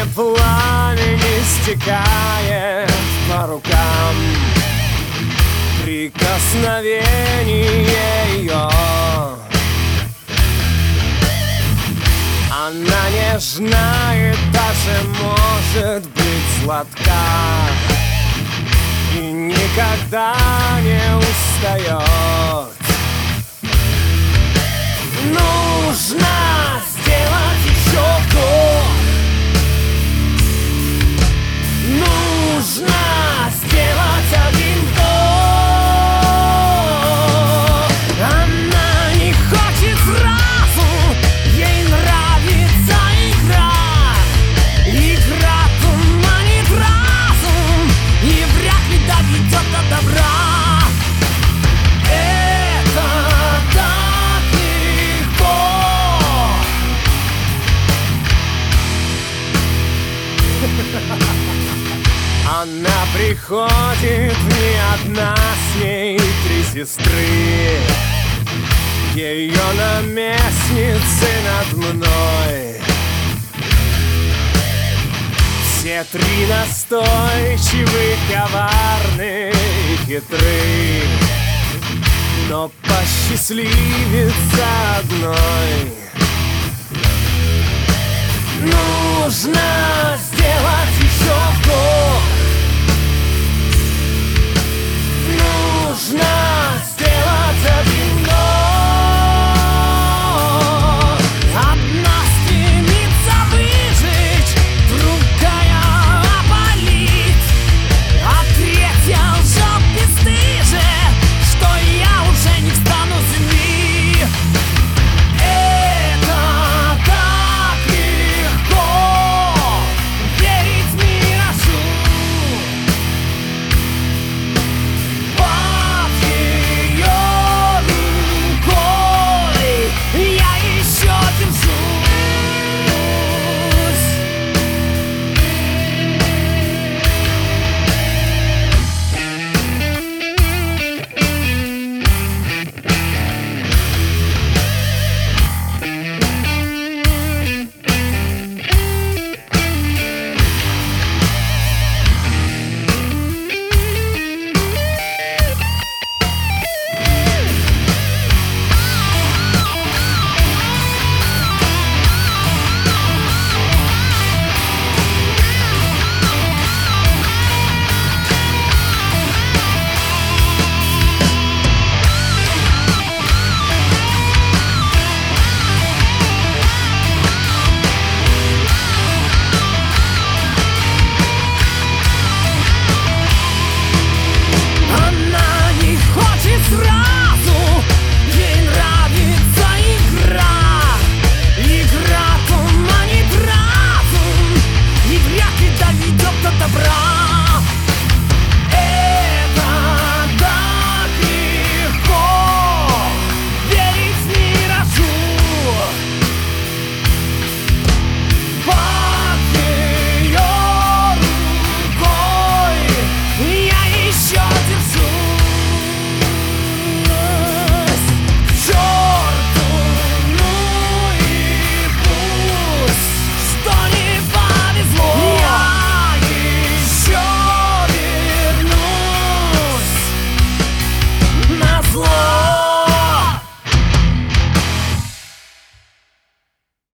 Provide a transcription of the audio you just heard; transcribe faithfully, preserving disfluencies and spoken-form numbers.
Пламя пламени стекает по рукам, прикосновение ее. Она нежна и даже может быть сладка, и никогда не устает. Нужно сделать еще вдох, нужно сделать один вдох. Она не хочет сразу, ей нравится игра. Игра туманит разум и вряд ли доведет до добра. Это так легко. Она приходит не одна, с ней три сестры. Ее наместницы над мной. Все три настойчивы, коварны и хитры, но посчастливится одной.